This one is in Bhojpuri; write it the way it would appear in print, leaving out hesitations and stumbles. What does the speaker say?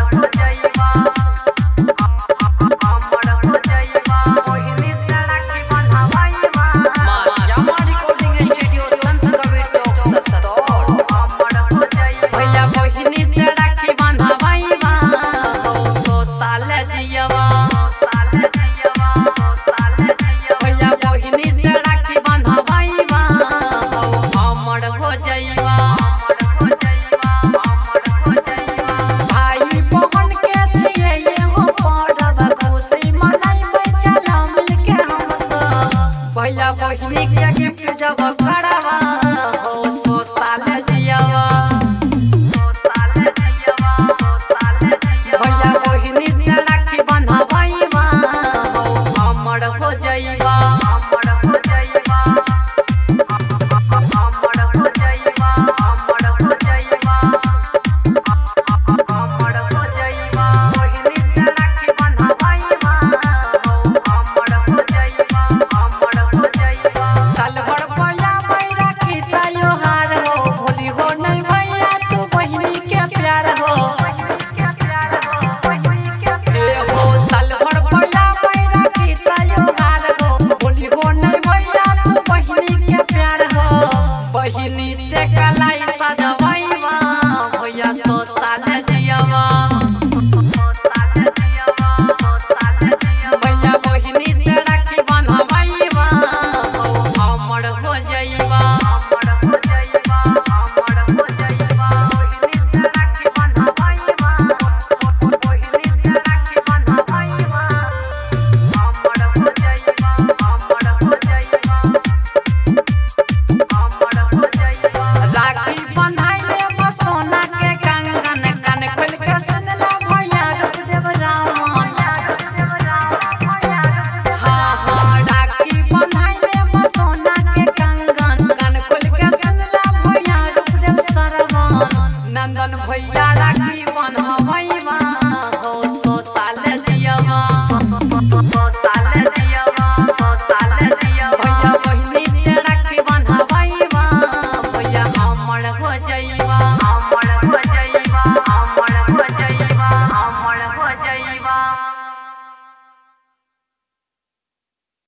बहिनी के गिफ्ट जब करवा हो 100 साल जियावा भैया बहिनी से राखी बंधवाईवा हो अमर हो जाईवा बहिनी से कलाई सजवाईवा भैया 100 साल जियावा भैया बहिनी से राखी बंधवाईवा अमर हो जाईवा नंदन भैया राखी बंधवाईवा हो 100 साल जियावा 100 साल जियावा 100 साल जियावा भैया बहिनी से राखी बंधवाईवा भैया अमर हो जाईवा अमर हो जाईवा अमर हो